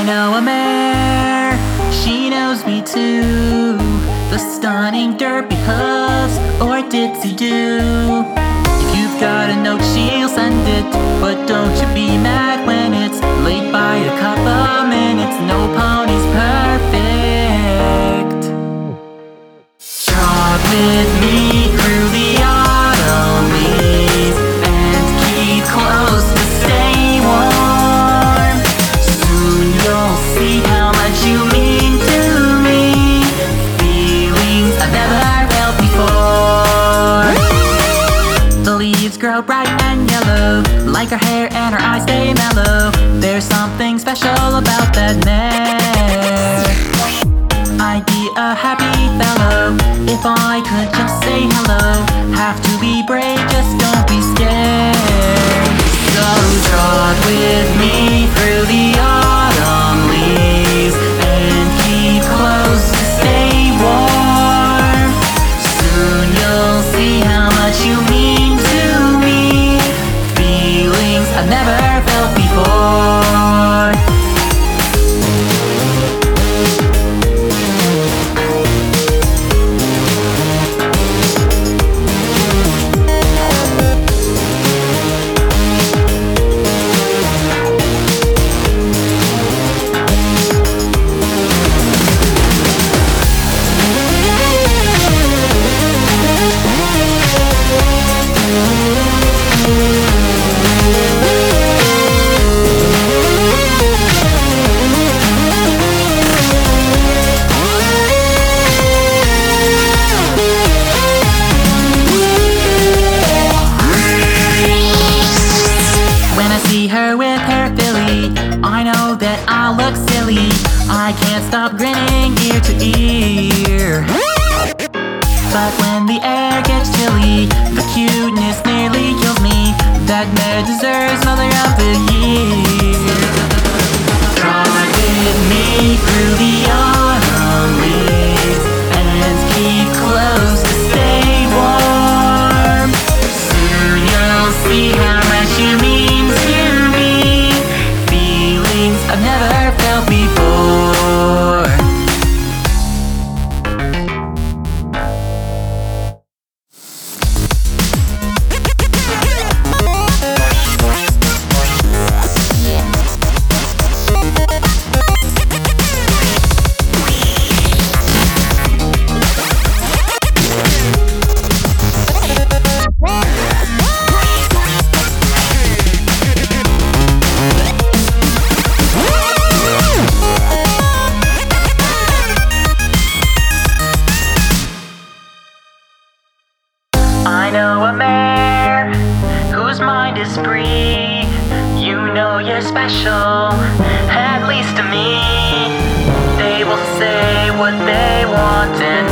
I know a mare, she knows me too. The stunning derpy hooves or ditsy do. If you've got a note, she'll send it, but don't you be mad when it's late by a couple minutes. No pony's perfect. Jog with me through the autumn leaves and keep close to stay warm. Soon you'll see how much you mean to me, feelings I've never felt before. The leaves grow bright and yellow, like her hair and her eyes stay mellow. There's something special about that mare. I'd be a happy fellow if I could just say hello. Have to be brave, just don't be scared. So jog with me through the autumn leaves and keep close to stay warm. Soon you'll see how much you mean to me, feelings I've never felt before. Her with her filly, I know that I'll look silly. I can't stop grinning ear to ear. But when the air gets chilly, the cuteness nearly kills me. That mare deserves Mother of the Year. Ride with me through the autumn leaves and keep close to stay warm. Soon you'll see how much you mean to me, feelings I've never felt before. I know a mare whose mind is free. You know you're special, at least to me. They will say what they want and